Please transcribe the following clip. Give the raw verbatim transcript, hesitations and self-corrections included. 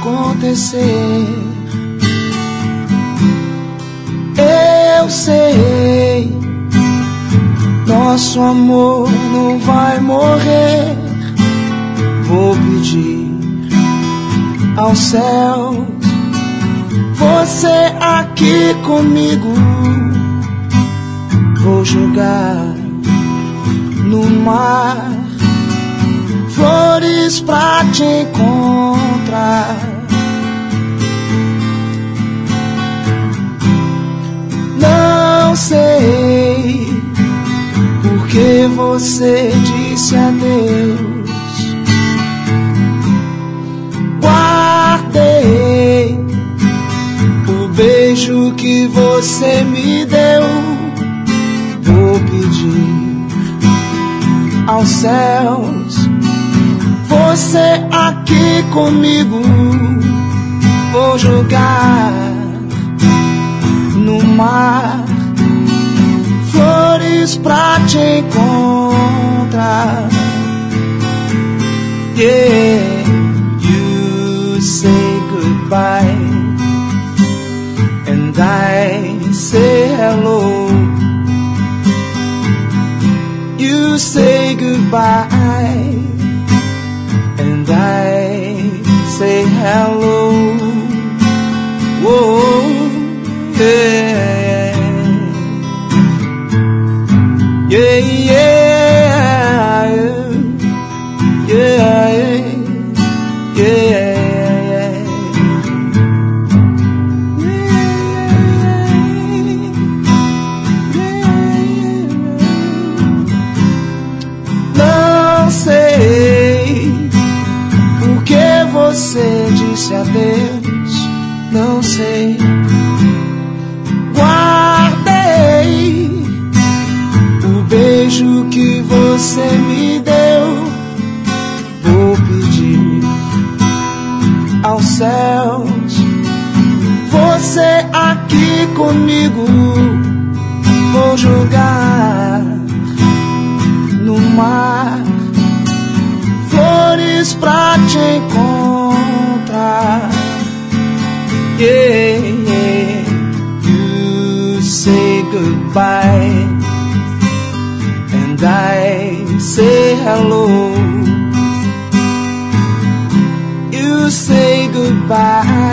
acontecer. Eu sei, nosso amor não vai morrer. Vou pedir aos céus, você aqui comigo. Vou jogar no mar flores pra te encontrar. Não sei porque você disse adeus. Guardei o beijo que você me deu. Vou pedir aos céus, você aqui comigo. Vou jogar no mar flores pra te encontrar. Yeah, you say goodbye and I say hello. You say goodbye and I say hello. Whoa, yeah, yeah, yeah, yeah, yeah. Não sei porque você disse adeus. Não sei. Guardei o beijo que você me deu. Vou pedir aos céus, você aqui comigo. Vou jogar no mar flores pra te encontrar. Yeah, yeah. You say goodbye and I say hello. You say goodbye